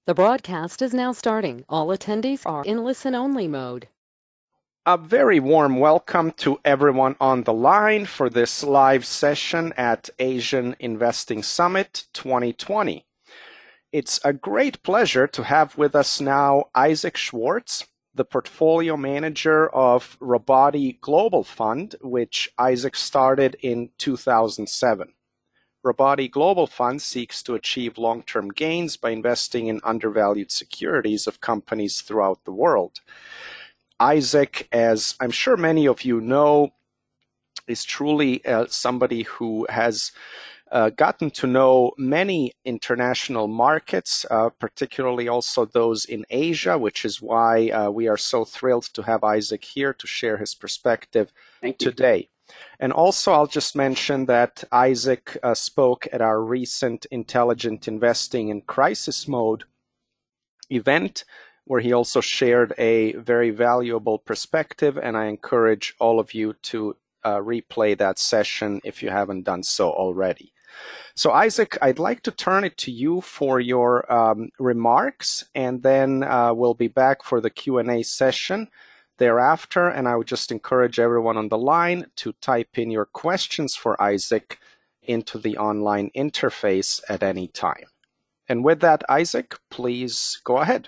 The broadcast is now starting. All attendees are in listen-only mode. A very warm welcome to everyone on the line for this live session at Asian Investing Summit 2020. It's a great pleasure to have with us now Isaac Schwartz, the portfolio manager of Robati Global Fund, which Isaac started in 2007. Robati Global Fund seeks to achieve long-term gains by investing in undervalued securities of companies throughout the world. Isaac, as I'm sure many of you know, is truly somebody who has gotten to know many international markets, particularly also those in Asia, which is why we are so thrilled to have Isaac here to share his perspective today. And also, I'll just mention that Isaac spoke at our recent Intelligent Investing in Crisis Mode event, where he also shared a very valuable perspective, and I encourage all of you to replay that session if you haven't done so already. So Isaac, I'd like to turn it to you for your remarks, and then we'll be back for the Q&A session thereafter, and I would just encourage everyone on the line to type in your questions for Isaac into the online interface at any time. And with that, Isaac, please go ahead.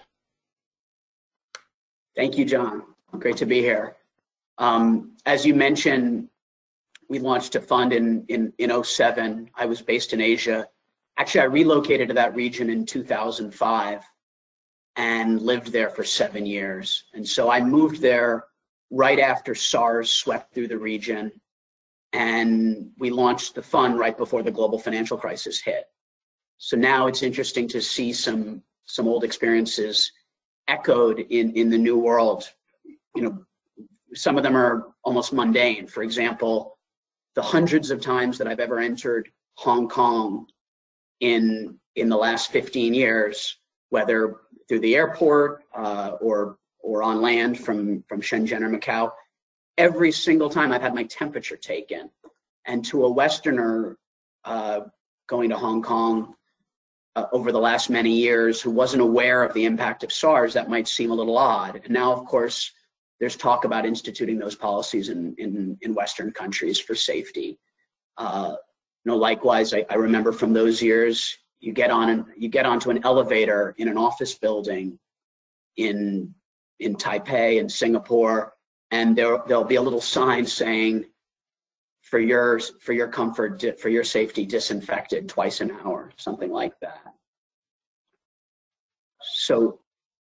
Thank you, John. Great to be here. As you mentioned, we launched a fund in 2007. I was based in Asia. Actually, I relocated to that region in 2005 and lived there for 7 years. And so I moved there right after SARS swept through the region, and we launched the fund right before the global financial crisis hit. So now it's interesting to see some old experiences echoed in the new world. You know, some of them are almost mundane. For example, the hundreds of times that I've ever entered Hong Kong in the last 15 years, whether through the airport or on land from Shenzhen or Macau, every single time I've had my temperature taken. And to a Westerner going to Hong Kong over the last many years who wasn't aware of the impact of SARS, that might seem a little odd. And now, of course, there's talk about instituting those policies in Western countries for safety. Likewise, I remember from those years, you get onto an elevator in an office building in Taipei and Singapore, and there'll be a little sign saying, for your comfort, for your safety, disinfected twice an hour, something like that. So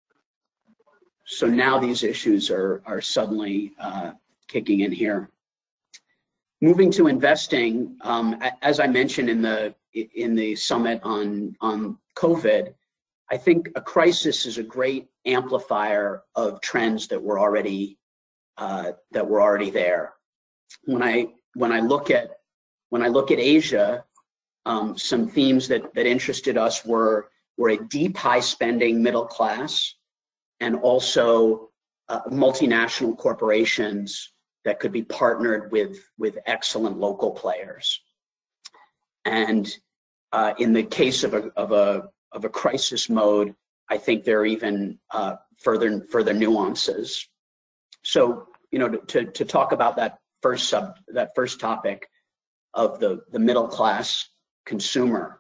now these issues are suddenly kicking in here. Moving to investing, as I mentioned in the summit on COVID, I think a crisis is a great amplifier of trends that were already there. When I look at Asia, some themes that interested us were a deep, high spending middle class, and also multinational corporations that could be partnered with excellent local players. And in the case of a crisis mode, I think there are even further nuances. So, to talk about that first topic of the middle class consumer.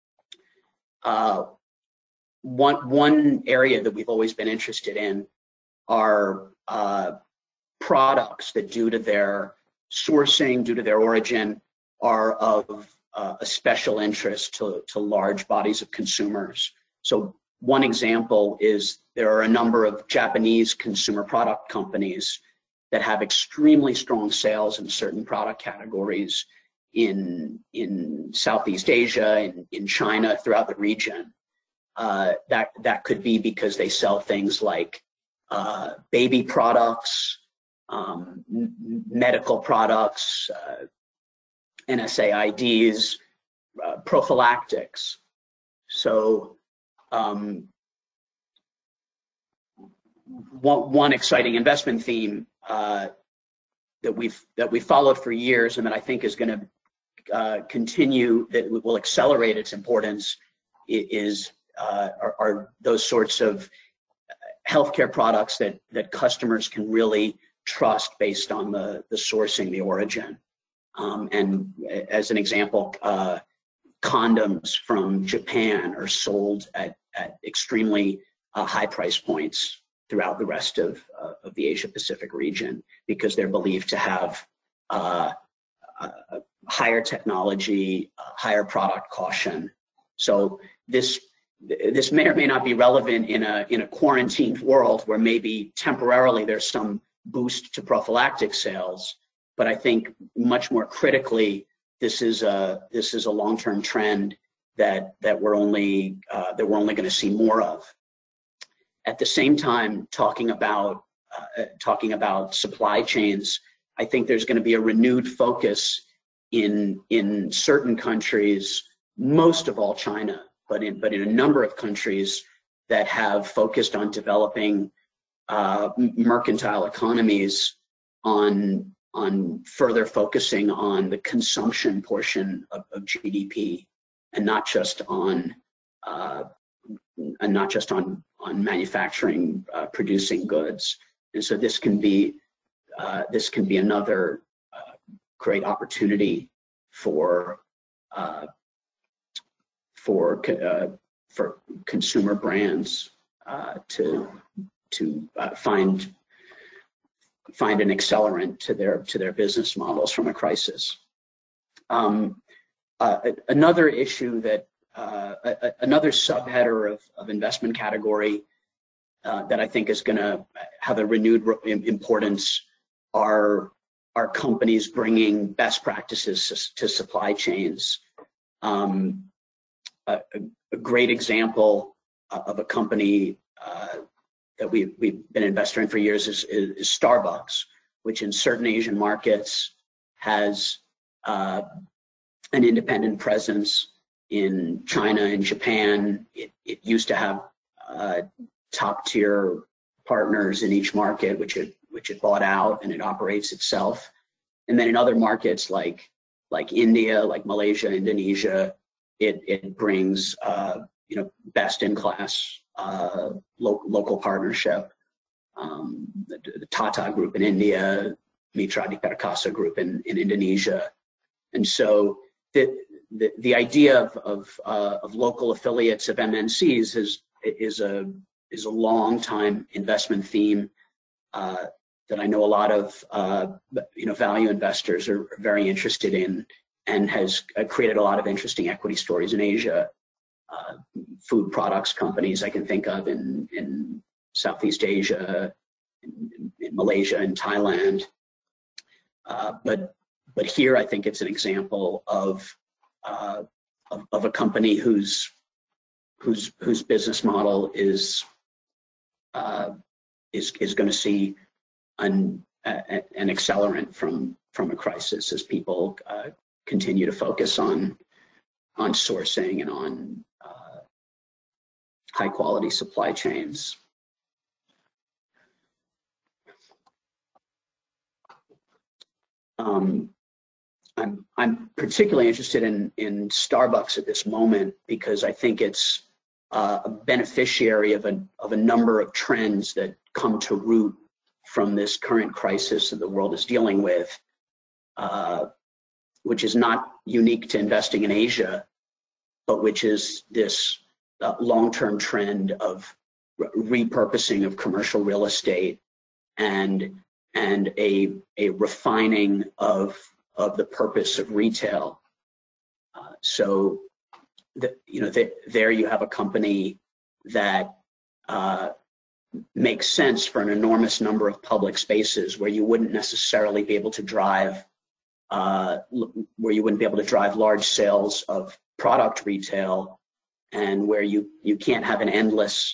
One area that we've always been interested in are products that, due to their sourcing, due to their origin, are of a special interest to large bodies of consumers. So one example is there are a number of Japanese consumer product companies that have extremely strong sales in certain product categories in Southeast Asia, in China, throughout the region. That could be because they sell things like baby products, medical products, NSAIDs, prophylactics. So one exciting investment theme that we've followed for years, and that I think is going to continue, that will accelerate its importance, is are those sorts of healthcare products that customers can really trust based on the sourcing, the origin. And as an example, condoms from Japan are sold at extremely high price points throughout the rest of the Asia Pacific region because they're believed to have higher technology, higher product caution. So this may or may not be relevant in a quarantined world where maybe temporarily there's some boost to prophylactic sales, but I think much more critically, this is a long-term trend that we're only going to see more of. At the same time, talking about supply chains, I think there's going to be a renewed focus in certain countries, most of all China, but in a number of countries that have focused on developing mercantile economies on further focusing on the consumption portion of GDP and not just on manufacturing, producing goods. And so this can be another great opportunity for consumer brands to find an accelerant to their business models from a crisis. Another issue that another subheader of investment category that I think is going to have a renewed importance are companies bringing best practices to supply chains. A great example of a company that we've been an investor in for years is Starbucks, which in certain Asian markets has an independent presence. In China and Japan, it used to have top tier partners in each market, which it bought out and it operates itself. And then in other markets like India, like Malaysia, Indonesia, it brings best in class local partnership. The Tata Group in India, Mitra Adi Perkasa Group in Indonesia, and so the idea of local affiliates of MNCs is a long time investment theme that I know a lot of value investors are very interested in, and has created a lot of interesting equity stories in Asia. Food products companies I can think of in Southeast Asia, in Malaysia and Thailand, but here I think it's an example of a company whose business model is going to see an accelerant from a crisis as people continue to focus on sourcing and on high quality supply chains. I'm particularly interested in Starbucks at this moment because I think it's a beneficiary of a number of trends that come to root from this current crisis that the world is dealing with, which is not unique to investing in Asia, but which is this long-term trend of repurposing of commercial real estate and a refining of the purpose of retail. So there you have a company that makes sense for an enormous number of public spaces where you wouldn't necessarily be able to drive large sales of product retail, and where you can't have an endless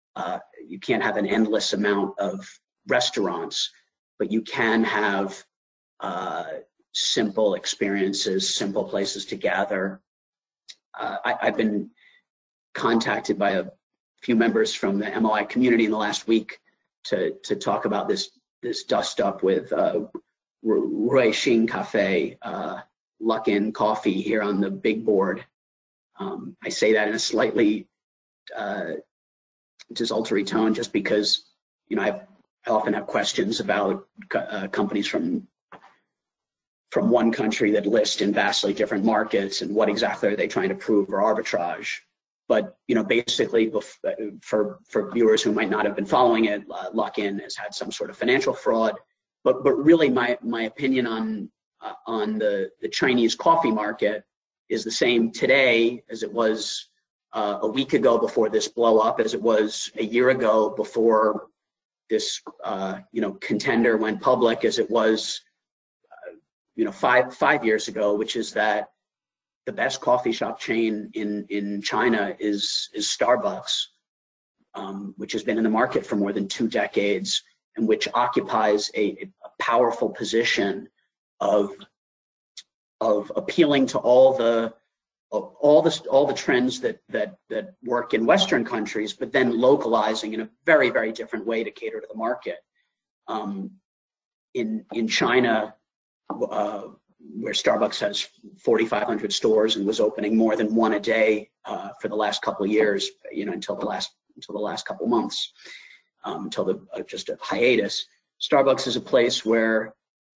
amount of restaurants, but you can have simple experiences, simple places to gather. I've been contacted by a few members from the MOI community in the last week to talk about this dust up with Rui Xin Cafe, Luckin Coffee here on the big board. I say that in a slightly desultory tone, just because I often have questions about companies from one country that list in vastly different markets, and what exactly are they trying to prove or arbitrage. But basically, for viewers who might not have been following it, Luckin has had some sort of financial fraud. But really, my opinion on the Chinese coffee market is the same today as it was a week ago before this blow up, as it was a year ago before this contender went public, as it was 5 years ago, which is that the best coffee shop chain in China is Starbucks, which has been in the market for more than 2 decades, and which occupies a powerful position of appealing to all the trends that work in Western countries, but then localizing in a very, very different way to cater to the market. In China, where Starbucks has 4,500 stores and was opening more than one a day for the last couple of years, until the last couple of months, until just a hiatus. Starbucks is a place where,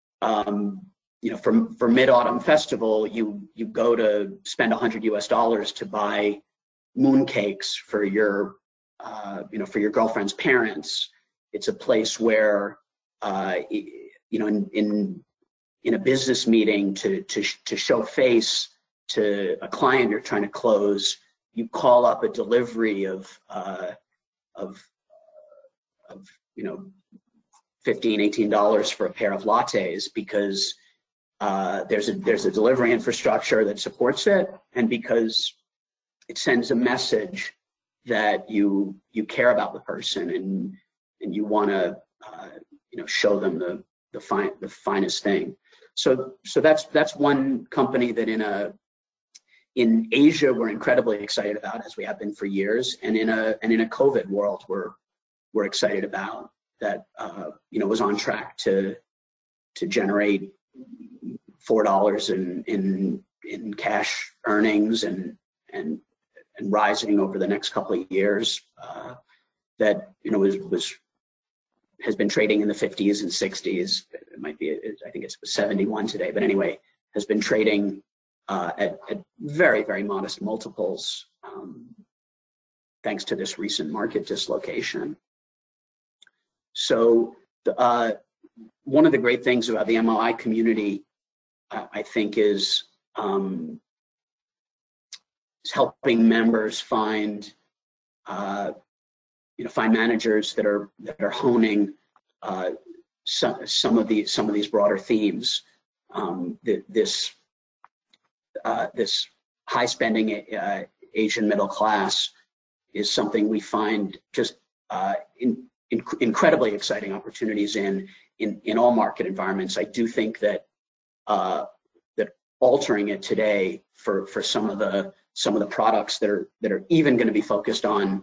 for Mid-Autumn Festival, you go to spend $100 to buy mooncakes for your girlfriend's parents. It's a place where, in a business meeting, to show face to a client you're trying to close, you call up a delivery of $15-18 for a pair of lattes, because there's a delivery infrastructure that supports it, and because it sends a message that you care about the person, and you want to show them the finest thing. So that's one company that in Asia we're incredibly excited about, as we have been for years, and in a COVID world we're excited about, that was on track to generate $4 in cash earnings and rising over the next couple of years. That has been trading in the 50s and 60s. It might be, I think it's 71 today, but anyway, has been trading at very, very modest multiples, thanks to this recent market dislocation. So one of the great things about the MLI community, I think, is helping members find managers that are honing some of these broader themes. This high spending Asian middle class is something we find just incredibly exciting opportunities in all market environments. I do think that altering it today for some of the products that are even going to be focused on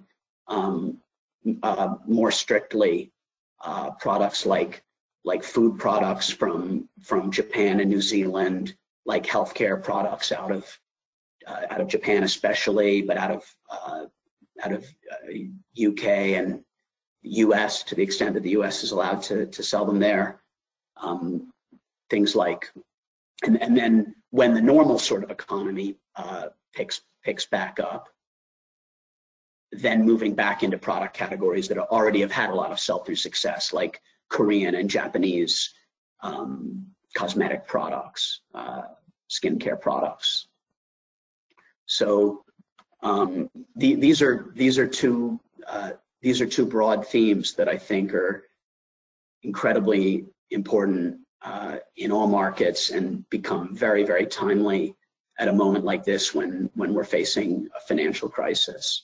more strictly products like food products from Japan and New Zealand, like healthcare products out of Japan especially, but out of UK and US, to the extent that the US is allowed to sell them there. Things like, and then when the normal sort of economy picks back up, then moving back into product categories that already have had a lot of sell-through success, like Korean and Japanese cosmetic products, skincare products. So these are two broad themes that I think are incredibly important in all markets, and become very, very timely at a moment like this when we're facing a financial crisis.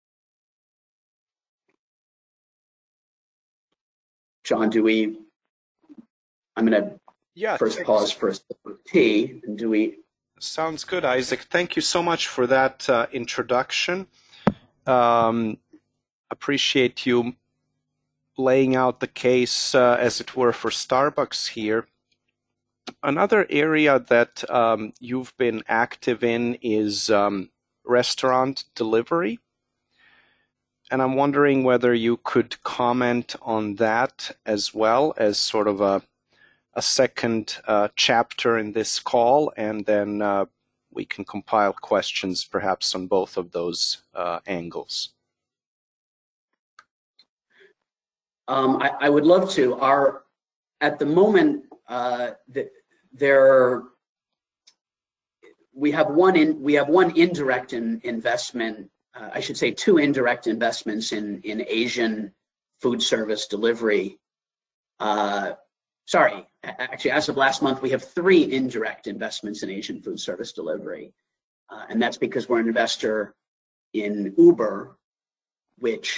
John, I'm going to first pause for a sip of tea, and Sounds good, Isaac. Thank you so much for that introduction. Appreciate you laying out the case, as it were, for Starbucks here. Another area that you've been active in is restaurant delivery. And I'm wondering whether you could comment on that as well as sort of a second chapter in this call, and then we can compile questions perhaps on both of those angles. I would love to. At the moment, we have one indirect investment. I should say two indirect investments in Asian food service delivery. Sorry, actually, as of last month, we have three indirect investments in Asian food service delivery, and that's because we're an investor in Uber, which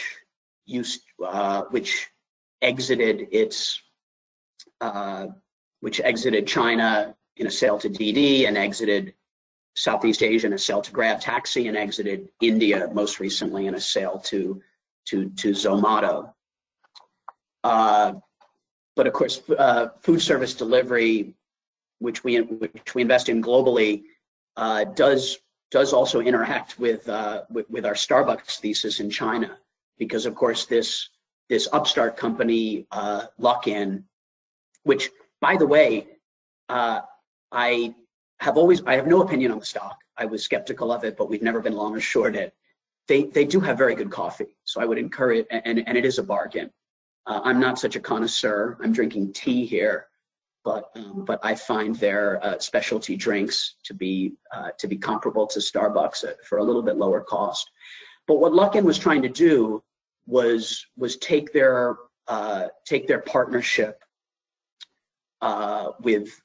exited China in a sale to Didi, and exited Southeast Asia in a sale to Grab Taxi, and exited India most recently in a sale to Zomato. But of course, food service delivery, which we invest in globally, does also interact with our Starbucks thesis in China, because of course this upstart company, Luckin, which, by the way, I have no opinion on the stock. I was skeptical of it, but we've never been long or short it. They do have very good coffee, so I would encourage, and it is a bargain. I'm not such a connoisseur. I'm drinking tea here, but I find their specialty drinks to be comparable to Starbucks for a little bit lower cost. But what Luckin was trying to do was take their partnership with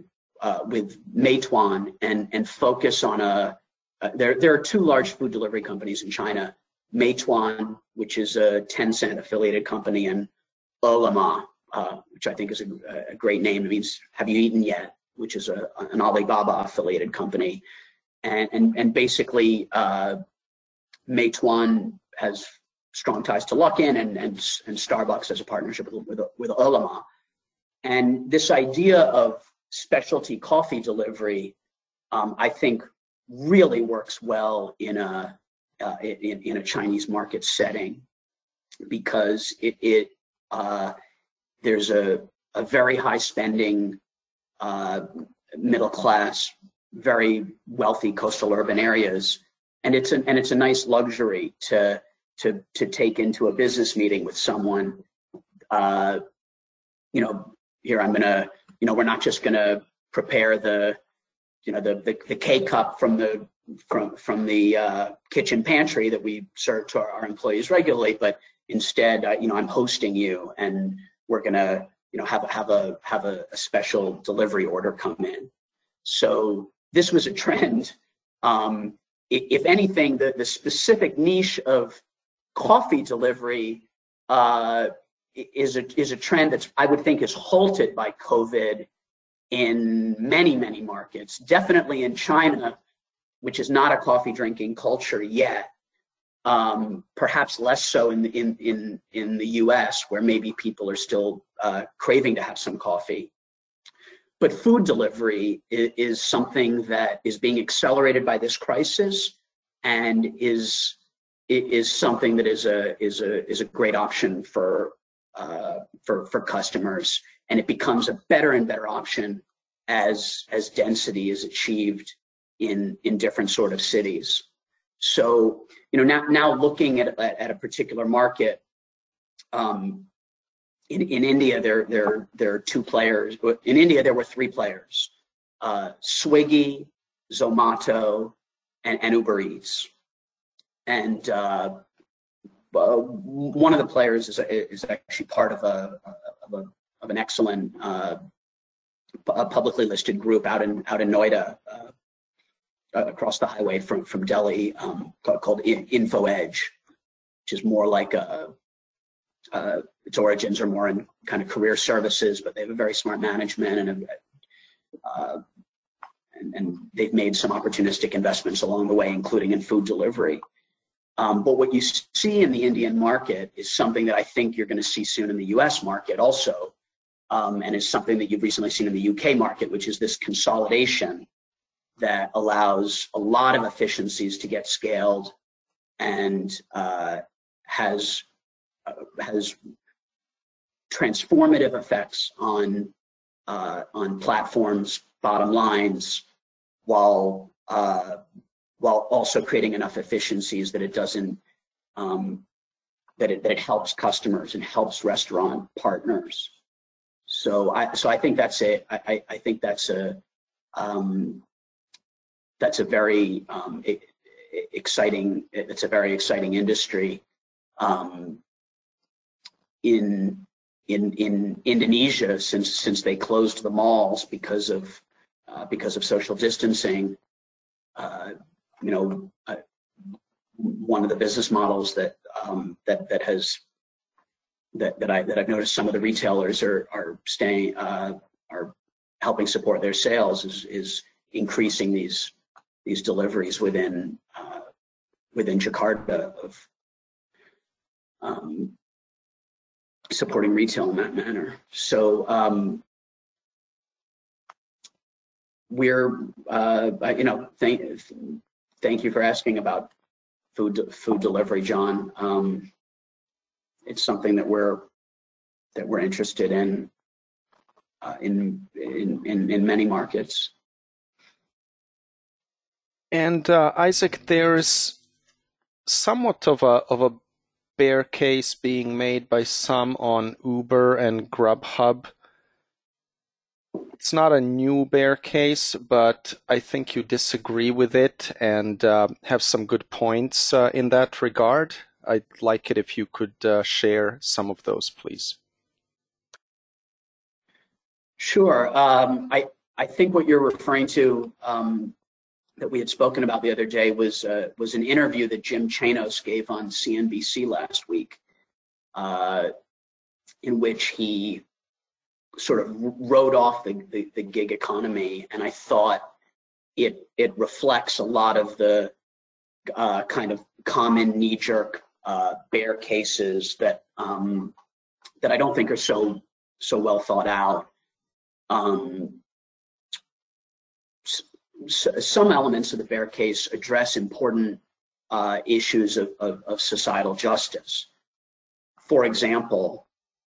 Meituan and focus on there are two large food delivery companies in China, Meituan, which is a Tencent affiliated company, and Ele.me, which I think is a great name. It means "have you eaten yet?" which is an Alibaba affiliated company, and basically Meituan has strong ties to Luckin, and Starbucks has a partnership with Ele.me. And this idea of specialty coffee delivery, I think, really works well in a Chinese market setting, because there's a very high spending, middle class, very wealthy coastal urban areas, and it's a nice luxury to take into a business meeting with someone. Here I'm gonna, we're not just gonna prepare the K-cup from the kitchen pantry that we serve to our employees regularly, but instead, I'm hosting you, and we're gonna, have a special delivery order come in. So this was a trend. If anything, the specific niche of coffee delivery is a trend that's, I would think, is halted by COVID in many markets. Definitely in China, which is not a coffee drinking culture yet. Perhaps less so in the U.S., where maybe people are still craving to have some coffee. But food delivery is something that is being accelerated by this crisis, and is something that is a great option for customers, and it becomes a better and better option as density is achieved in different sort of cities. So now looking at a particular market, in India there are two players. In India there were three players: Swiggy, Zomato, and Uber Eats. And one of the players is actually part of an excellent publicly listed group out in Noida, across the highway from Delhi, called InfoEdge, which is more like its origins are more in kind of career services, but they have a very smart management, and they've made some opportunistic investments along the way, including in food delivery. But what you see in the Indian market is something that I think you're going to see soon in the US market also, and is something that you've recently seen in the UK market, which is this consolidation that allows a lot of efficiencies to get scaled, and has has transformative effects on platforms' bottom lines, while also creating enough efficiencies that it doesn't that it helps customers and helps restaurant partners. So I think that's a very exciting industry. In Indonesia, since they closed the malls because of social distancing, one of the business models that I've noticed some of the retailers are helping support their sales is increasing these deliveries within Jakarta, of supporting retail in that manner. So we're thank you for asking about food delivery, John. It's something that we're interested in many markets. And Isaac, there's somewhat of a bear case being made by some on Uber and Grubhub. It's not a new bear case, but I think you disagree with it and have some good points in that regard. I'd like it if you could share some of those, please. Sure. I think what you're referring to that we had spoken about the other day was an interview that Jim Chanos gave on CNBC last week, in which he sort of wrote off the gig economy, and I thought it reflects a lot of the kind of common knee-jerk bear cases that I don't think are so well thought out. Some elements of the bear case address important issues of societal justice. For example,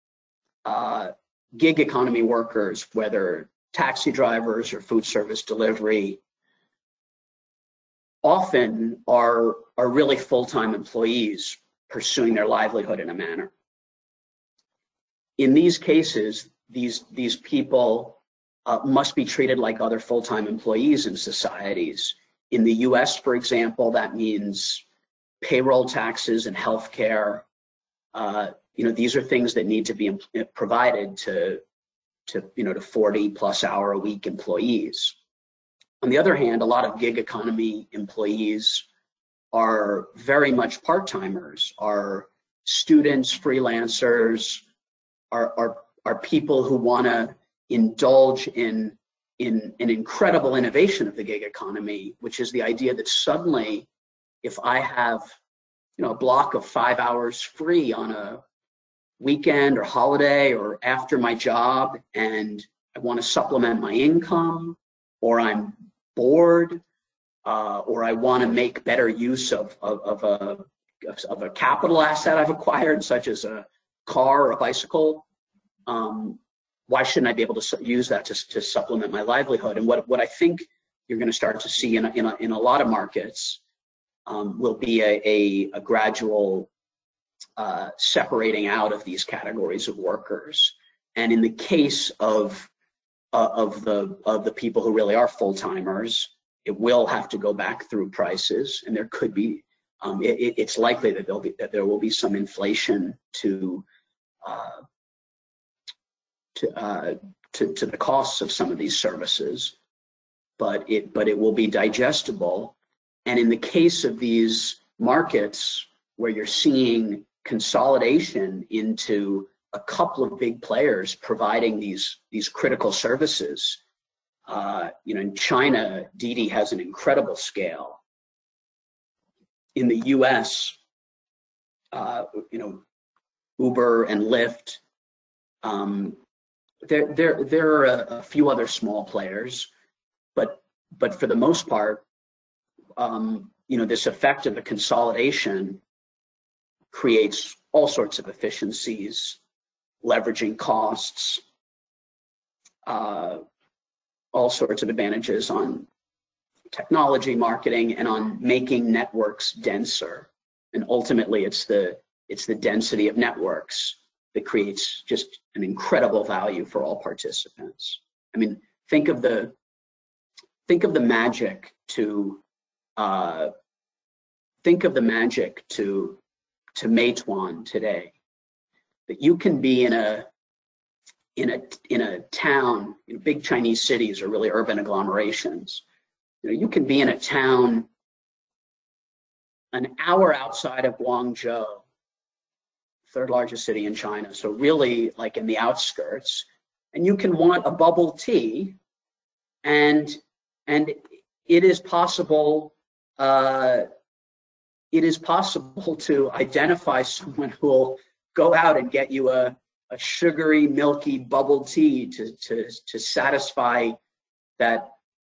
gig economy workers, whether taxi drivers or food service delivery, often are really full-time employees pursuing their livelihood in a manner. In these cases, these people must be treated like other full-time employees in societies. In the US, for example, that means payroll taxes and healthcare. These are things that need to be provided to 40+ hour a week employees. On the other hand, a lot of gig economy employees are very much part-timers, are students, freelancers, are people who want to indulge in an incredible innovation of the gig economy, which is the idea that suddenly, if I have a block of 5 hours free on a weekend or holiday or after my job, and I want to supplement my income, or I'm bored, or I want to make better use of a capital asset I've acquired, such as a car or a bicycle, why shouldn't I be able to use that to supplement my livelihood? And what I think you're going to start to see in a lot of markets will be a gradual separating out of these categories of workers. And in the case of the people who really are full-timers, it will have to go back through prices, and there could be it's likely that there will be some inflation to the costs of some of these services, but it will be digestible. And in the case of these markets where you're seeing consolidation into a couple of big players providing these critical services, in China, Didi has an incredible scale. In the US, Uber and Lyft, there are a few other small players, but for the most part, this effect of the consolidation creates all sorts of efficiencies, leveraging costs, all sorts of advantages on technology, marketing, and on making networks denser. And ultimately, it's the density of networks that creates just an incredible value for all participants. I mean, think of the magic to Meituan today, that you can be in a town, big Chinese cities or really urban agglomerations. You can be in a town an hour outside of Guangzhou, third largest city in China, so really like in the outskirts, and you can want a bubble tea, and it is possible to identify someone who will go out and get you a sugary, milky bubble tea to satisfy that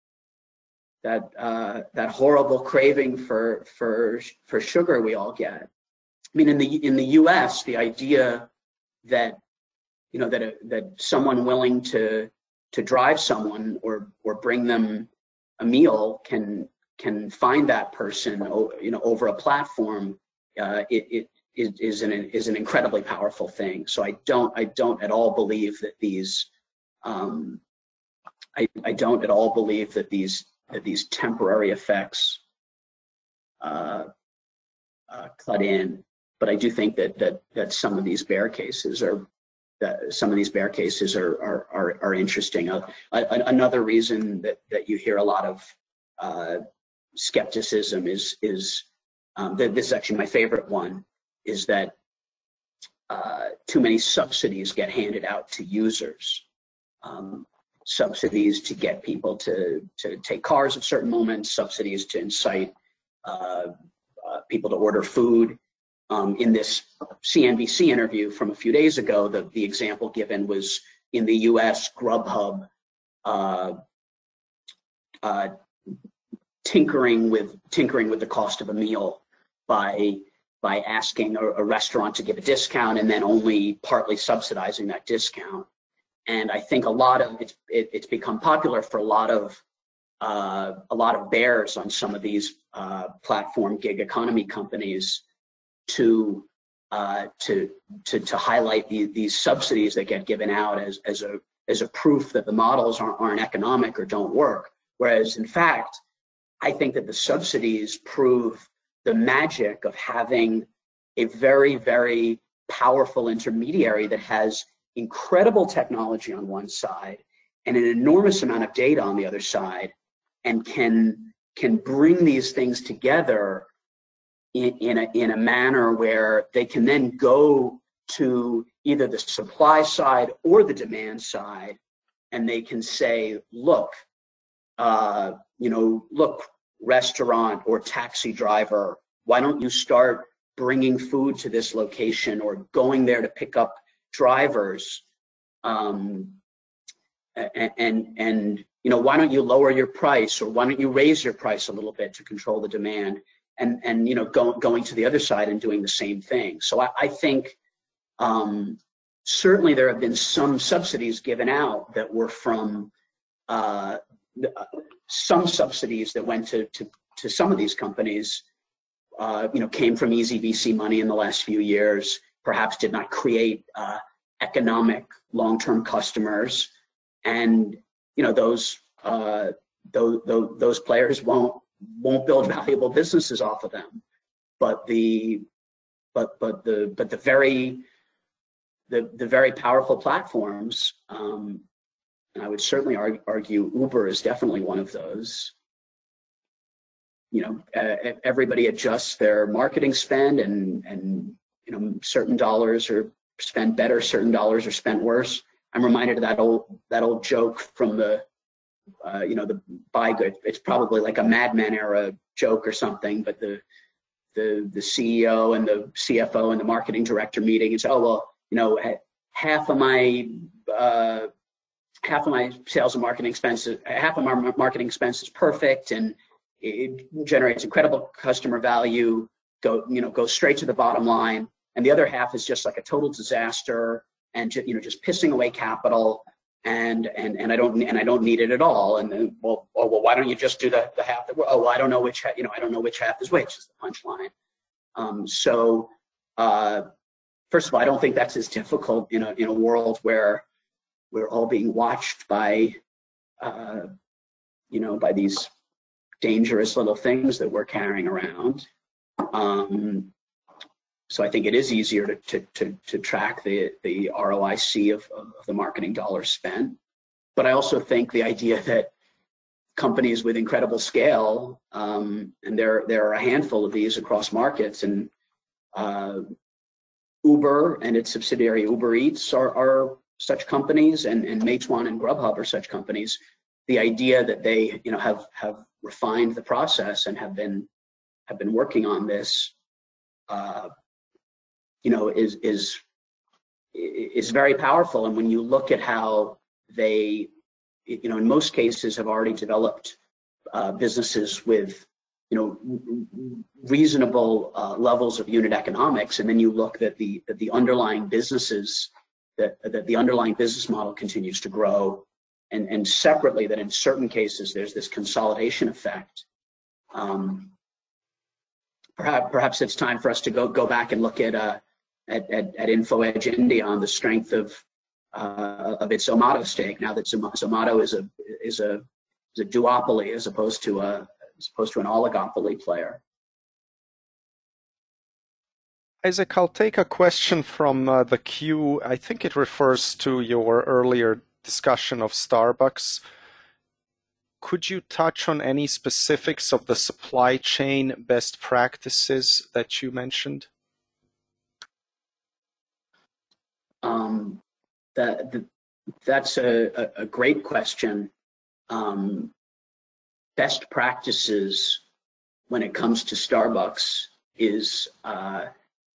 horrible craving for sugar we all get. I mean, in the U.S., the idea that that someone willing to drive someone or bring them a meal can find that person over a platform, it is an incredibly powerful thing. So I don't at all believe that these I don't at all believe that these temporary effects cut in. But I do think that some of these bear cases are interesting. Another reason that you hear a lot of skepticism is this is actually my favorite one, is that too many subsidies get handed out to users. Subsidies to get people to take cars at certain moments, subsidies to incite people to order food. In this CNBC interview from a few days ago, the example given was in the US, Grubhub tinkering with the cost of a meal by asking a restaurant to give a discount and then only partly subsidizing that discount. And I think a lot of it's become popular for a lot of bears on some of these platform gig economy companies to highlight these subsidies that get given out as a proof that the models aren't economic or don't work. Whereas in fact, I think that the subsidies prove the magic of having a very, very powerful intermediary that has incredible technology on one side and an enormous amount of data on the other side, and can bring these things together in a manner where they can then go to either the supply side or the demand side, and they can say, look, look, restaurant or taxi driver, why don't you start bringing food to this location or going there to pick up drivers, and why don't you lower your price, or why don't you raise your price a little bit to control the demand, and going to the other side and doing the same thing. So I think certainly there have been some subsidies given out that were from some subsidies that went to some of these companies came from easy VC money in the last few years, perhaps did not create economic long-term customers, and those players won't build valuable businesses off of them. But the very powerful platforms, and I would certainly argue Uber is definitely one of those. Everybody adjusts their marketing spend, and certain dollars are spent better, certain dollars are spent worse. I'm reminded of that old joke from the buy good. It's probably like a Mad Men era joke or something, but the CEO and the CFO and the marketing director meeting and say, oh well, half of my sales and marketing expenses, half of my marketing expense is perfect, and it generates incredible customer value. go straight to the bottom line, and the other half is just like a total disaster and just pissing away capital, and I don't need it at all. And then, well, why don't you just do the half that? Oh, well, I don't know which half is which, is the punchline. First of all, I don't think that's as difficult in a world where we're all being watched by by these dangerous little things that we're carrying around. So I think it is easier to track the ROIC of the marketing dollars spent. But I also think the idea that companies with incredible scale, and there are a handful of these across markets, and Uber and its subsidiary Uber Eats are such companies, and Meituan and Grubhub are such companies. The idea that they have refined the process and have been working on this is very powerful. And when you look at how they in most cases have already developed businesses with reasonable levels of unit economics, and then you look at the underlying businesses, that the underlying business model continues to grow, and separately that in certain cases there's this consolidation effect. Perhaps it's time for us to go back and look at InfoEdge India on the strength of its Zomato stake. Now that Zomato is a duopoly as opposed to an oligopoly player. Isaac, I'll take a question from the queue. I think it refers to your earlier discussion of Starbucks. Could you touch on any specifics of the supply chain best practices that you mentioned? That's a great question. Best practices when it comes to Starbucks is a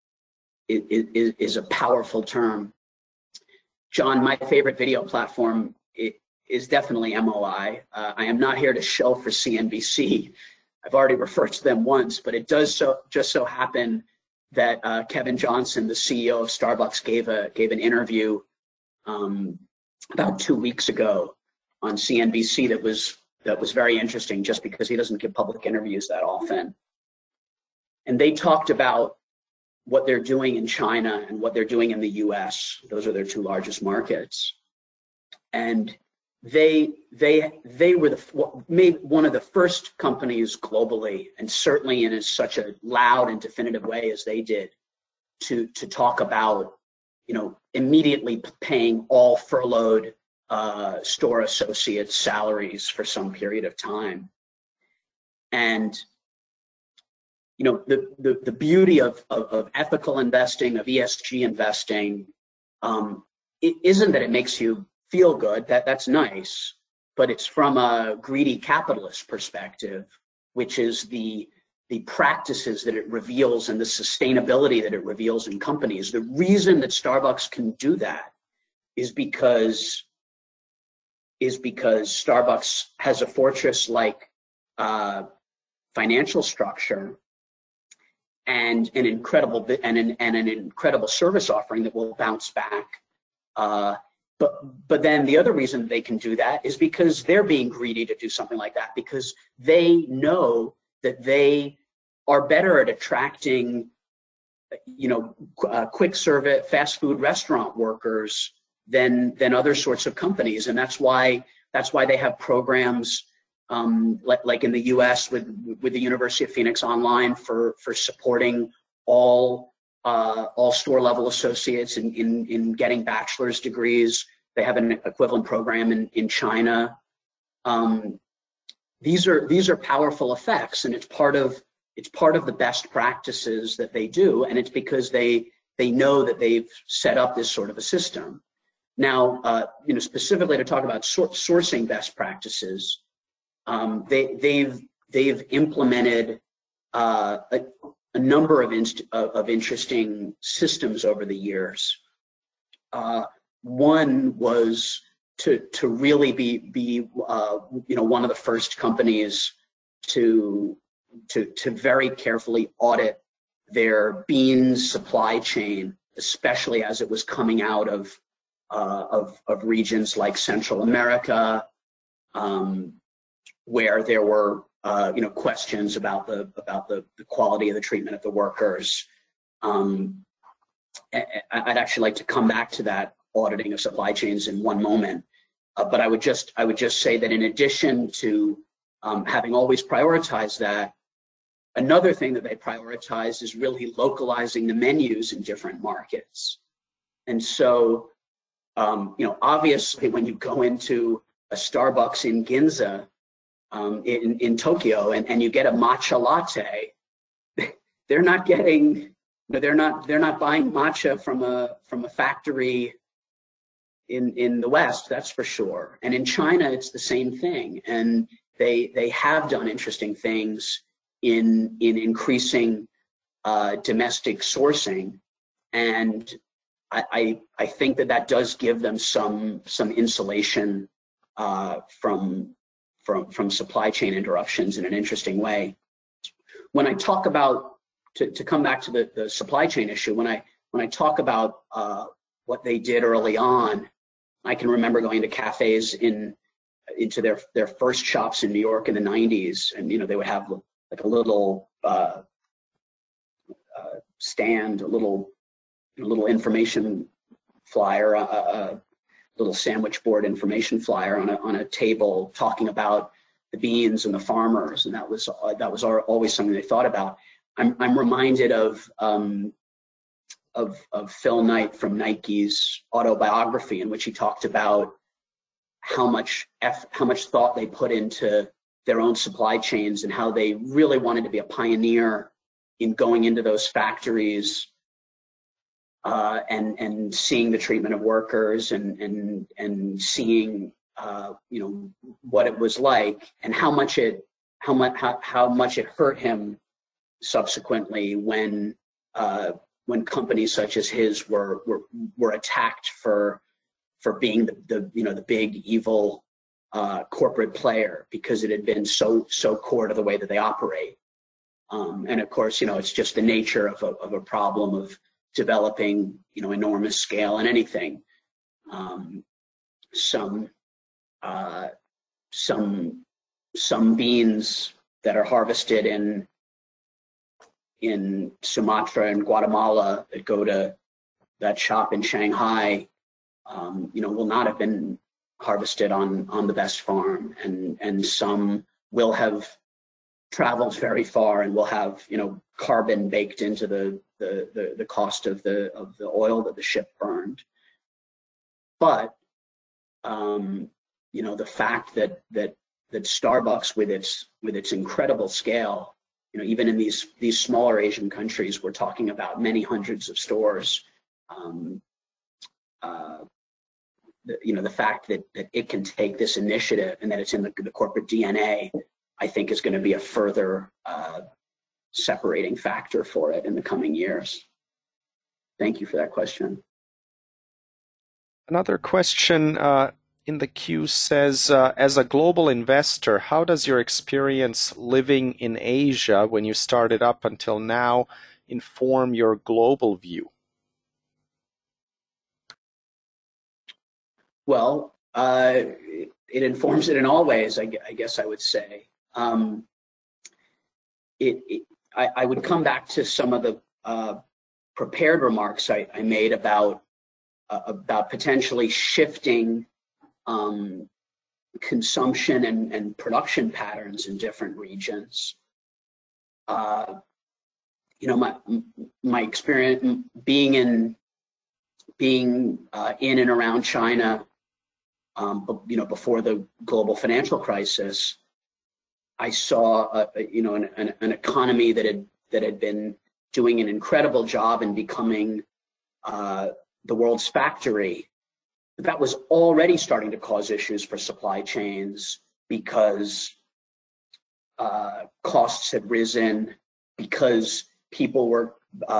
powerful term. John, my favorite video platform is definitely MOI. I am not here to show for CNBC. I've already referred to them once, but it does just so happen that Kevin Johnson, the CEO of Starbucks, gave an interview about 2 weeks ago on CNBC that was very interesting, just because he doesn't give public interviews that often. And they talked about what they're doing in China and what they're doing in the US. Those are their two largest markets. And they were one of the first companies globally, and certainly in such a loud and definitive way as they did, to talk about immediately paying all furloughed store associates salaries for some period of time. And the beauty of ethical investing, of ESG investing, it isn't that it makes you feel good, that's nice, but it's from a greedy capitalist perspective, which is the practices that it reveals and the sustainability that it reveals in companies. The reason that Starbucks can do that is because Starbucks has a fortress-like financial structure and an incredible service offering that will bounce back. But then the other reason they can do that is because they're being greedy to do something like that, because they know that they are better at attracting, quick service, fast food restaurant workers than other sorts of companies, and that's why they have programs like in the U.S. with the University of Phoenix Online for supporting all store level associates in getting bachelor's degrees. They have an equivalent program in China. These are powerful effects, and it's part of the best practices that they do, and it's because they know that they've set up this sort of a system. Now, specifically to talk about sourcing best practices, they've implemented a number of interesting systems over the years. One was to really be one of the first companies to very carefully audit their beans supply chain, especially as it was coming out of regions like Central America, where there were questions about the quality of the treatment of the workers. I'd actually like to come back to that auditing of supply chains in one moment, but I would just say that in addition to having always prioritized that, another thing that they prioritize is really localizing the menus in different markets. And so, obviously, when you go into a Starbucks in Ginza, in Tokyo, and you get a matcha latte, they're not getting, they're not buying matcha from a factory in the West, that's for sure. And in China, it's the same thing. And they have done interesting things in increasing domestic sourcing, and I think that does give them some insulation from supply chain interruptions in an interesting way. When I talk about, to come back to the supply chain issue, when I talk about what they did early on, I can remember going to cafes into their first shops in New York in the 90s, and they would have like a little stand, a little information flyer, a little sandwich board information flyer on a table talking about the beans and the farmers, and that was always something they thought about. I'm reminded of Phil Knight from Nike's autobiography, in which he talked about how much thought they put into their own supply chains and how they really wanted to be a pioneer in going into those factories and seeing the treatment of workers and seeing what it was like, and how much it hurt him subsequently when companies such as his were attacked for being the big evil corporate player, because it had been so core to the way that they operate. And of course, it's just the nature of a problem of developing enormous scale in anything. Some beans that are harvested in Sumatra and Guatemala that go to that shop in Shanghai, will not have been harvested on the best farm, and some will have traveled very far and will have carbon baked into the cost of the oil that the ship burned. But the fact that Starbucks, with its incredible scale, even in these smaller Asian countries, we're talking about many hundreds of stores. The fact that it can take this initiative and that it's in the corporate DNA, I think, is going to be a further separating factor for it in the coming years. Thank you for that question. Another question in the queue says, as a global investor, how does your experience living in Asia when you started up until now inform your global view? Well, it informs it in all ways, I guess I would say. I would come back to some of the prepared remarks I made about potentially shifting consumption and production patterns in different regions. My experience being in and around China, before the global financial crisis, I saw an economy that had been doing an incredible job in becoming the world's factory. That was already starting to cause issues for supply chains, because costs had risen, because people were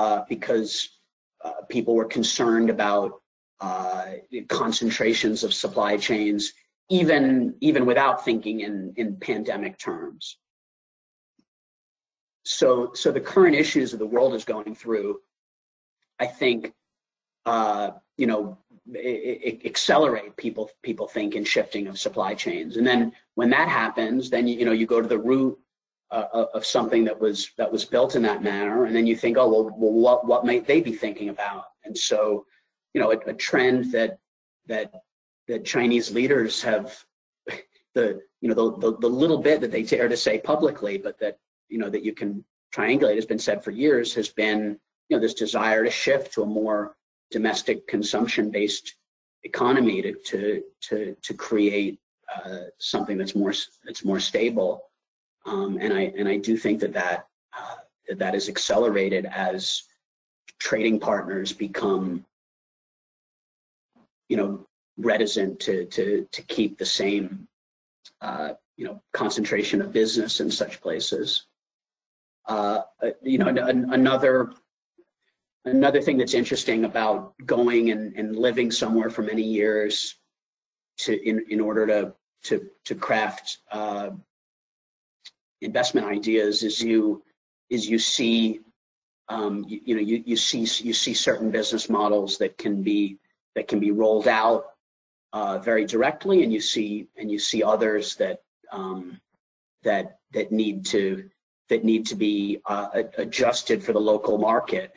concerned about concentrations of supply chains, even without thinking in pandemic terms. so the current issues that the world is going through, I think, accelerate people think in shifting of supply chains. And then when that happens, then you go to the root of something that was built in that manner, and then you think, oh well, what might they be thinking about? And so, a trend that Chinese leaders have, the little bit that they dare to say publicly, but that that you can triangulate, has been said for years, has been this desire to shift to a more domestic consumption-based economy to create something that's more stable, and I do think that is accelerated as trading partners become reticent to keep the same concentration of business in such places. Another thing that's interesting about going and living somewhere for many years in order to craft investment ideas is you see you see certain business models that can be rolled out very directly, and you see others that need to be adjusted for the local market,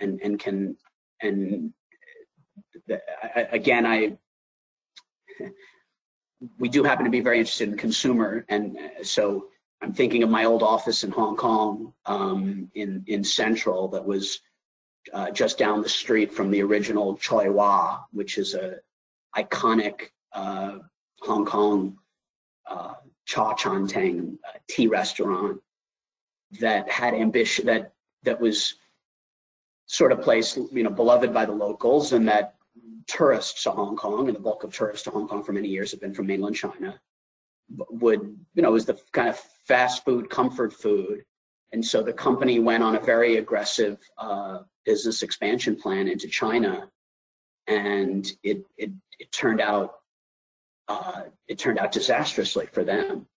we do happen to be very interested in consumer, and so I'm thinking of my old office in Hong Kong, in Central, that was just down the street from the original Choi Wah, which is a iconic Hong Kong cha chan teng tea restaurant that had ambition, that was sort of place beloved by the locals, and that tourists to Hong Kong, and the bulk of tourists to Hong Kong for many years have been from mainland China, was the kind of fast food, comfort food. And so the company went on a very aggressive business expansion plan into China, and it turned out disastrously for them.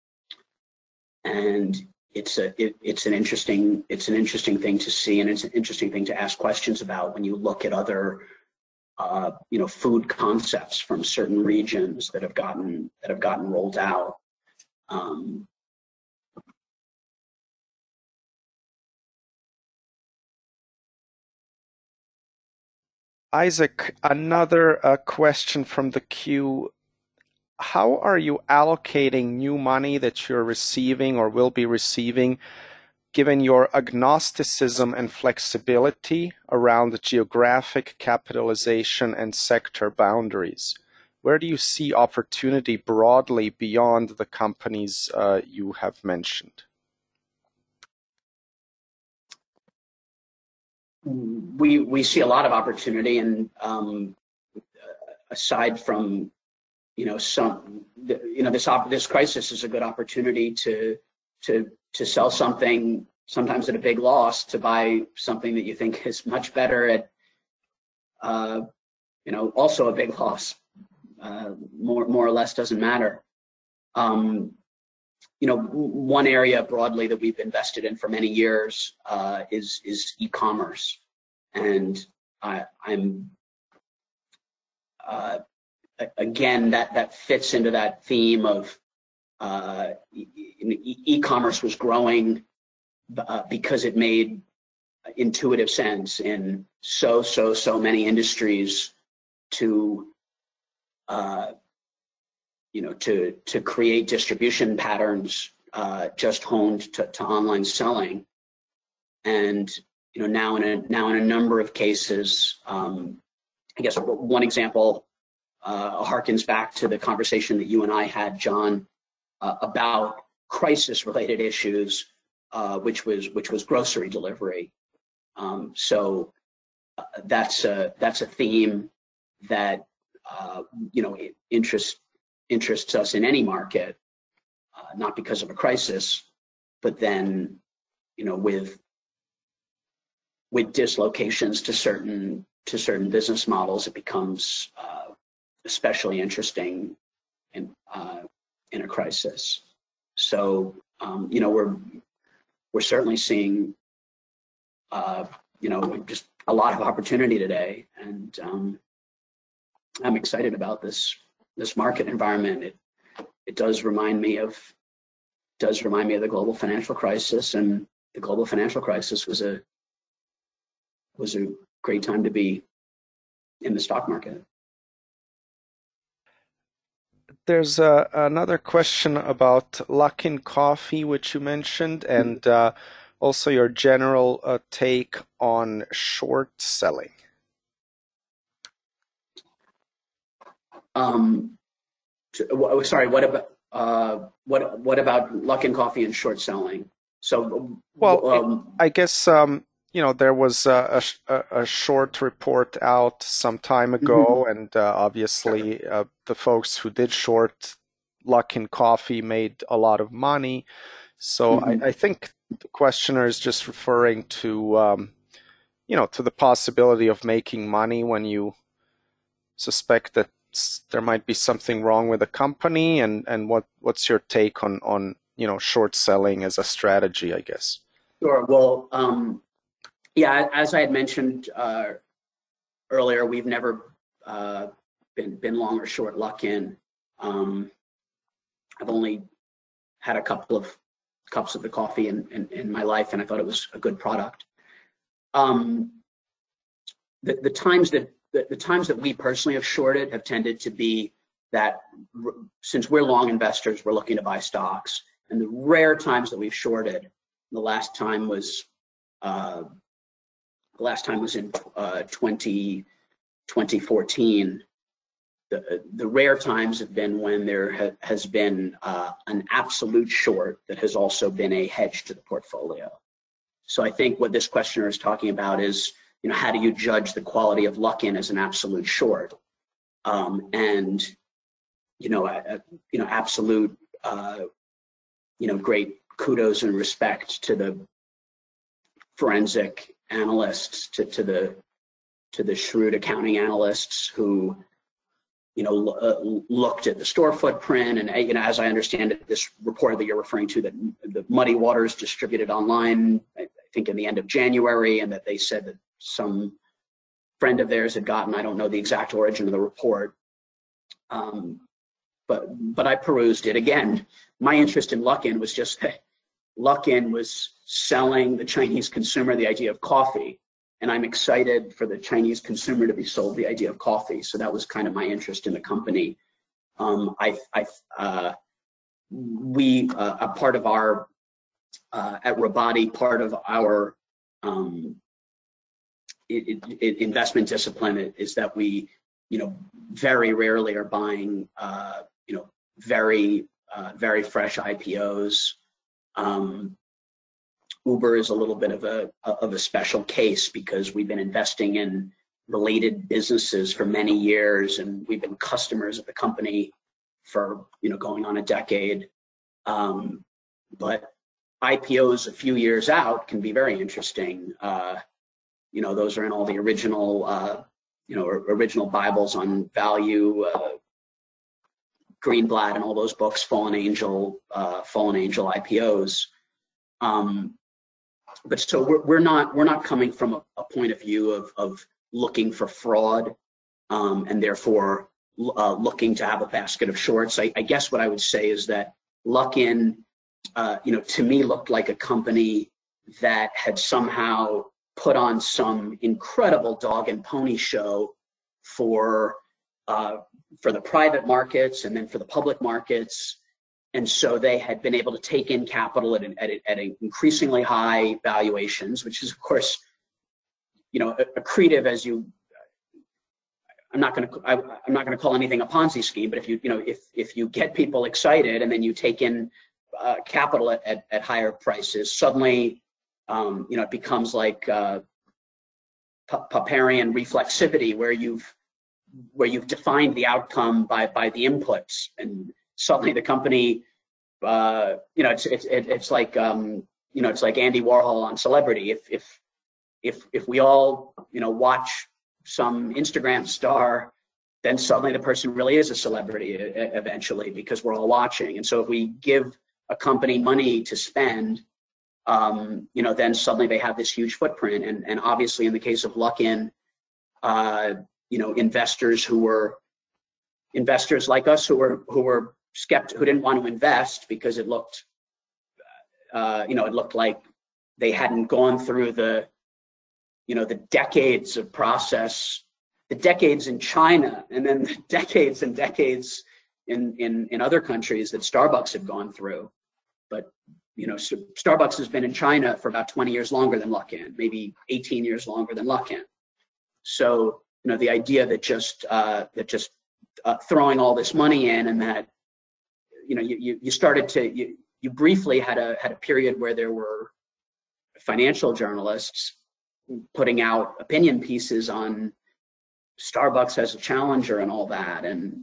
And it's an interesting thing to see, and it's an interesting thing to ask questions about when you look at other food concepts from certain regions that have gotten rolled out. Isaac, another question from the queue. How are you allocating new money that you're receiving or will be receiving, given your agnosticism and flexibility around the geographic capitalization and sector boundaries? Where do you see opportunity broadly beyond the companies you have mentioned? We see a lot of opportunity, and aside from this crisis is a good opportunity to sell something, sometimes at a big loss, to buy something that you think is much better at also a big loss. More or less doesn't matter. One area broadly that we've invested in for many years is e-commerce, and I'm again, that fits into that theme of e-commerce was growing because it made intuitive sense in so many industries to create distribution patterns just honed to online selling. And now in a number of cases, I guess one example harkens back to the conversation that you and I had, John, about crisis-related issues, which was grocery delivery. So that's a theme that interests us in any market, not because of a crisis, but then with dislocations to certain business models, it becomes especially interesting in a crisis. So we're we're certainly seeing, just a lot of opportunity today, and I'm excited about this market environment. It does remind me of the global financial crisis, and the global financial crisis was a great time to be in the stock market. There's another question about Luckin Coffee, which you mentioned, and also your general take on short selling. Sorry, what about Luckin Coffee and short selling? So, I guess there was a short report out some time ago, and obviously the folks who did short Luckin Coffee made a lot of money. So I think the questioner is just referring to to the possibility of making money when you suspect that there might be something wrong with the company, and what's your take on short selling as a strategy, I guess. Sure. Well, yeah, as I had mentioned earlier, we've never been long or short Luckin. I've only had a couple of cups of the coffee in my life, and I thought it was a good product. The times that we personally have shorted have tended to be that since we're long investors, we're looking to buy stocks, and the rare times that we've shorted, the last time was in 2014. The rare times have been when there has been an absolute short that has also been a hedge to the portfolio. So I think what this questioner is talking about is, how do you judge the quality of Luckin as an absolute short? Absolute, great kudos and respect to the forensic analysts, to the shrewd accounting analysts who looked at the store footprint, and as I understand it, this report that you're referring to, that the Muddy Waters distributed online, I think in the end of January, and that they said that some friend of theirs had gotten, I don't know the exact origin of the report, but I perused it. Again, my interest in Luckin was just that Luckin was selling the Chinese consumer the idea of coffee, and I'm excited for the Chinese consumer to be sold the idea of coffee. So that was kind of my interest in the company. We a part of our at Robati, part of our investment discipline is that we, very rarely are buying, very fresh IPOs. Uber is a little bit of a special case because we've been investing in related businesses for many years, and we've been customers of the company for going on a decade. But IPOs a few years out can be very interesting. Those are in all the original original Bibles on value, Greenblatt and all those books, Fallen Angel IPOs. But so we're not coming from a point of view of looking for fraud, and therefore looking to have a basket of shorts. I guess what I would say is that Luckin, to me, looked like a company that had somehow put on some incredible dog and pony show for the private markets and then for the public markets. And so they had been able to take in capital at increasingly high valuations, which is, of course, accretive as you. I'm not going to call anything a Ponzi scheme, but if you get people excited and then you take in capital at higher prices, suddenly it becomes like Popperian reflexivity, where you've defined the outcome by the inputs, and suddenly the company, it's like Andy Warhol on Celebrity. If we all watch some Instagram star, then suddenly the person really is a celebrity eventually, because we're all watching. And so if we give a company money to spend, then suddenly they have this huge footprint. And obviously in the case of Luckin, investors like us who were skeptical, who didn't want to invest because it looked, it looked like they hadn't gone through the decades of process, the decades in China, and then the decades and decades in other countries that Starbucks had gone through. But Starbucks has been in China for about 20 years longer than Luckin, maybe 18 years longer than Luckin. So the idea that just throwing all this money in, and that you started to you briefly had a period where there were financial journalists putting out opinion pieces on Starbucks as a challenger and all that, and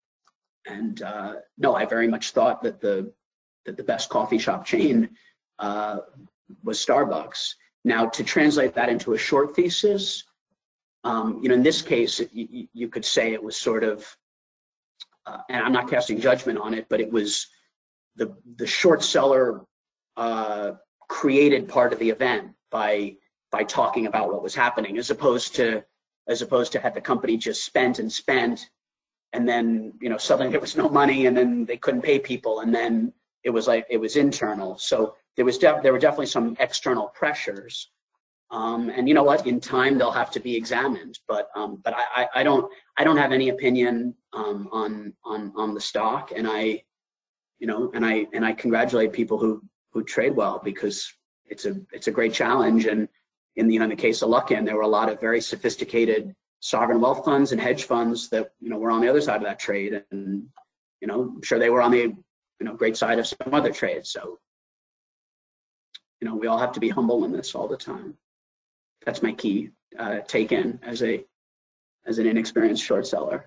no, I very much thought that the best coffee shop chain was Starbucks. Now, to translate that into a short thesis, in this case, you could say it was sort of, and I'm not casting judgment on it, but it was the short seller created part of the event by talking about what was happening, as opposed to had the company just spent, and then suddenly there was no money, and then they couldn't pay people, and then it was internal. So there were definitely some external pressures, and you know what? In time they'll have to be examined. But I don't have any opinion on the stock, and I congratulate people who trade well, because it's a great challenge. And in the case of Luckin, there were a lot of very sophisticated sovereign wealth funds and hedge funds that were on the other side of that trade, and I'm sure they were on the great side of some other trades. So we all have to be humble in this all the time. That's my key take in as an inexperienced short seller.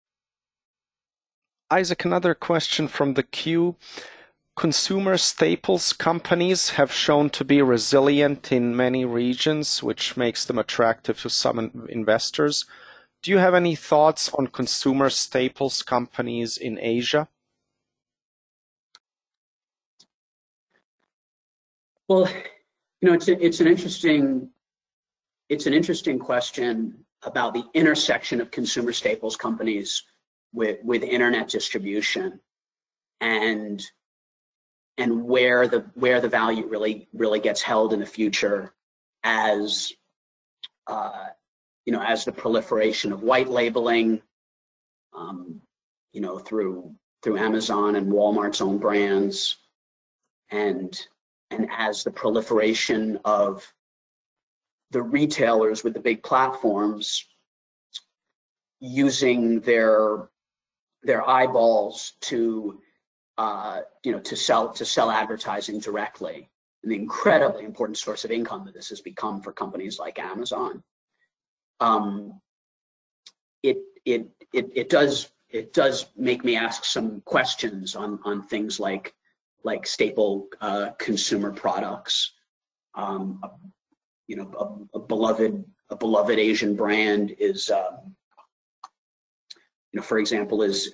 Isaac, another question from the queue. Consumer staples companies have shown to be resilient in many regions, which makes them attractive to some investors. Do you have any thoughts on consumer staples companies in Asia? Well, it's an interesting question about the intersection of consumer staples companies with internet distribution, and where the value really gets held in the future as as the proliferation of white labeling, through Amazon and Walmart's own brands, and as the proliferation of the retailers with the big platforms using their eyeballs to sell advertising directly, and the incredibly important source of income that this has become for companies like Amazon. It does make me ask some questions on things like staple consumer products. A beloved Asian brand is, for example, is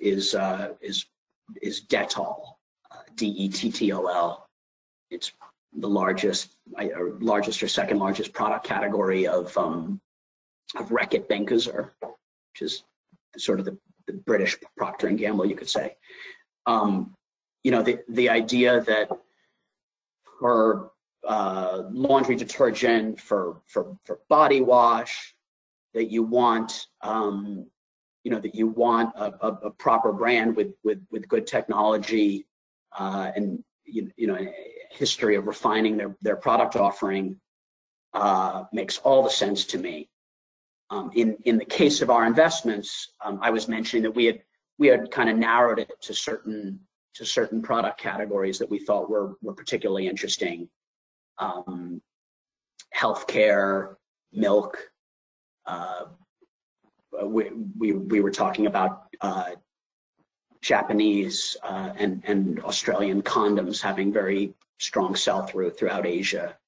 Dettol, Dettol. It's the largest or second largest product category of Reckitt Benckiser, which is sort of the British Procter and Gamble, you could say. The idea that for laundry detergent, for body wash, that you want a proper brand with good technology, and a history of refining their product offering, makes all the sense to me. In the case of our investments, I was mentioning that we had kind of narrowed it to certain product categories that we thought were particularly interesting. Healthcare, milk. We were talking about Japanese and Australian condoms having very strong sell-through throughout Asia.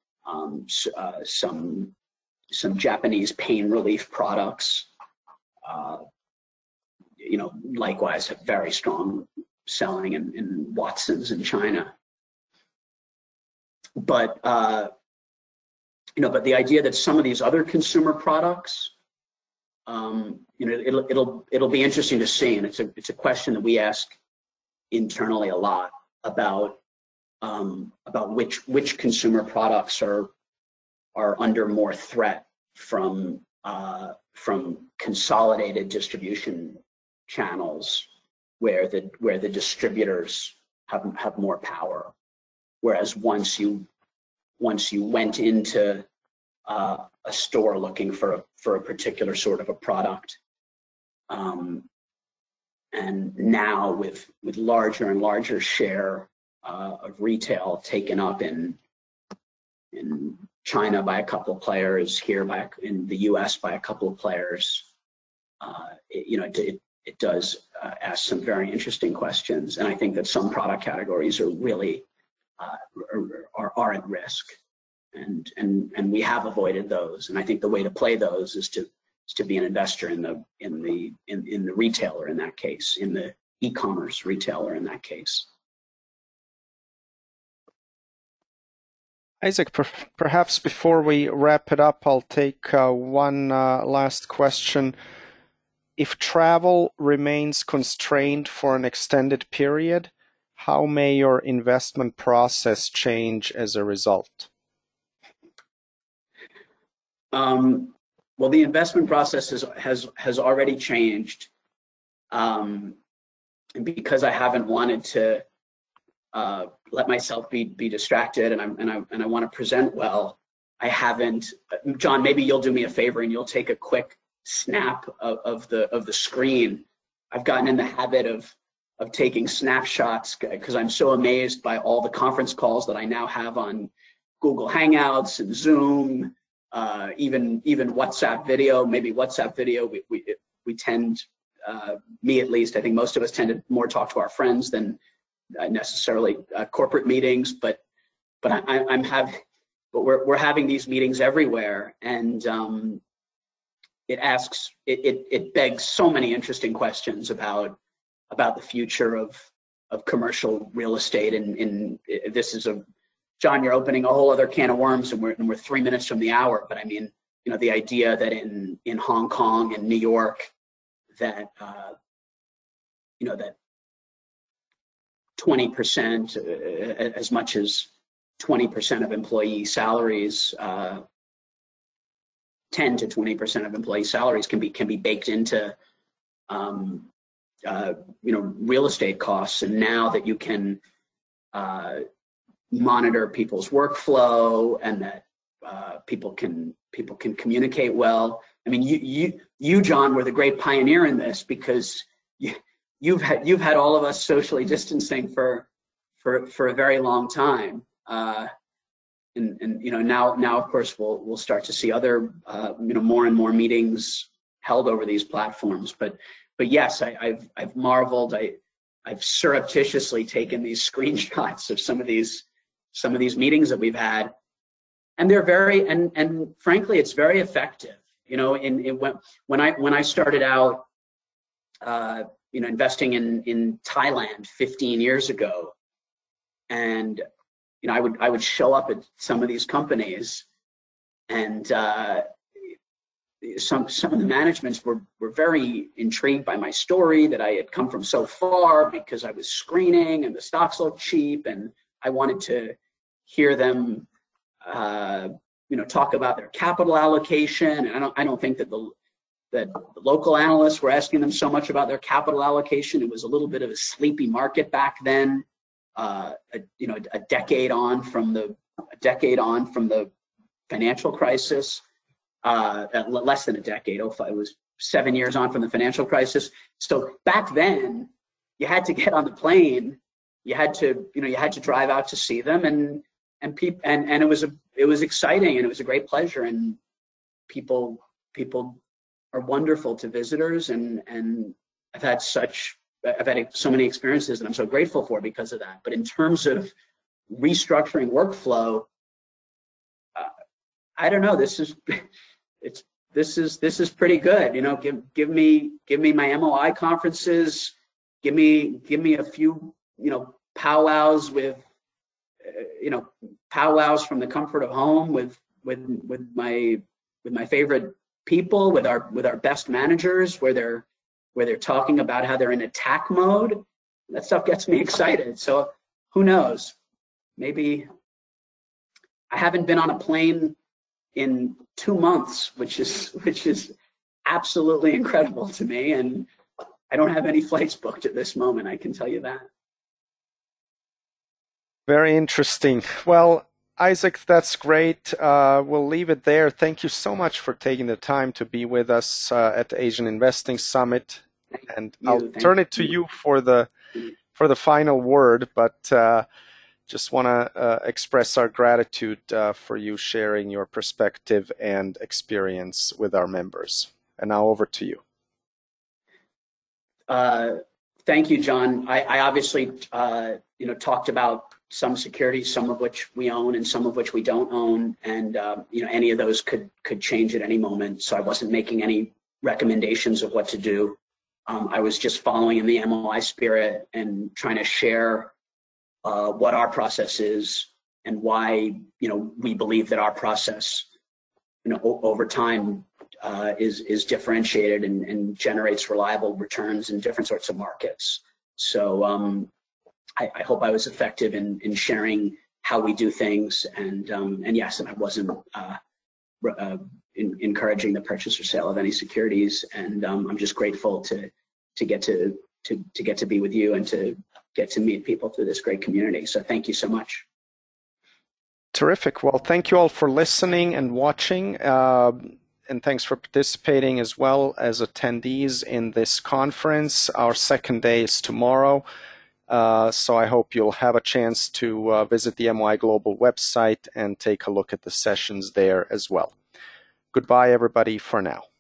Some Japanese pain relief products, likewise have very strong selling in Watsons in China. but but the idea that some of these other consumer products, it'll be interesting to see, and it's a question that we ask internally a lot about which consumer products are under more threat from consolidated distribution channels where the distributors have more power, whereas once you went into a store looking for a particular sort of a product, and now with larger and larger share of retail taken up in China by a couple of players, in the U.S. by a couple of players, it does ask some very interesting questions, and I think that some product categories are really are at risk, and we have avoided those. And I think the way to play those is to be an investor in the retailer in that case, in the e-commerce retailer in that case. Isaac, perhaps before we wrap it up, I'll take one last question. If travel remains constrained for an extended period, how may your investment process change as a result? Well, the investment process has already changed, and because I haven't wanted to let myself be distracted, and I want to present well, I haven't. John, maybe you'll do me a favor and you'll take a quick snap of the screen. I've gotten in the habit of taking snapshots because I'm so amazed by all the conference calls that I now have on Google Hangouts and Zoom, even WhatsApp video. Maybe WhatsApp video, we tend, me at least, I think most of us tend to more talk to our friends than necessarily corporate meetings, but we're having these meetings everywhere, and it begs so many interesting questions about the future of commercial real estate. And this is John, you're opening a whole other can of worms, and we're 3 minutes from the hour. But I mean, the idea that in Hong Kong and New York that that 20%, as much as 20% of employee salaries, 10 to 20% of employee salaries can be baked into real estate costs. And now that you can monitor people's workflow, and that people can communicate well. I mean, you John, were the great pioneer in this, because you've had all of us socially distancing for a very long time, and now of course we'll start to see other more and more meetings held over these platforms. But yes, I've marveled. I've surreptitiously taken these screenshots of some of these meetings that we've had, and they're very and frankly, it's very effective. When I started out, investing in Thailand 15 years ago, and I would show up at some of these companies, and some of the managements were very intrigued by my story, that I had come from so far because I was screening and the stocks looked cheap, and I wanted to hear them talk about their capital allocation. And I don't think that the local analysts were asking them so much about their capital allocation. It was a little bit of a sleepy market back then, a decade on from the financial crisis, less than a decade. It was 7 years on from the financial crisis. So back then, you had to get on the plane, you had to drive out to see them, and it was exciting, and it was a great pleasure, and people are wonderful to visitors, and I've had so many experiences that I'm so grateful for because of that. But in terms of restructuring workflow, I don't know. This is pretty good. Give me my MOI conferences. Give me a few powwows with powwows from the comfort of home with my favorite people, with our best managers, where they're talking about how they're in attack mode. That stuff gets me excited. So who knows? Maybe I haven't been on a plane in 2 months, which is absolutely incredible to me, and I don't have any flights booked at this moment, I can tell you that. Very interesting. Well, Isaac, that's great. We'll leave it there. Thank you so much for taking the time to be with us at the Asian Investing Summit. And I'll turn it to you for the final word, but just want to express our gratitude for you sharing your perspective and experience with our members. And now over to you. Thank you, John. I obviously talked about some securities, some of which we own and some of which we don't own, and any of those could change at any moment. So I wasn't making any recommendations of what to do. I was just following in the MOI spirit and trying to share what our process is and why we believe that our process over time is differentiated and generates reliable returns in different sorts of markets. So I hope I was effective in sharing how we do things, and yes, and I wasn't encouraging the purchase or sale of any securities, and I'm just grateful to get to be with you and to get to meet people through this great community. So thank you so much. Terrific. Well, thank you all for listening and watching, and thanks for participating as well as attendees in this conference. Our second day is tomorrow, so I hope you'll have a chance to visit the MOI Global website and take a look at the sessions there as well. Goodbye, everybody, for now.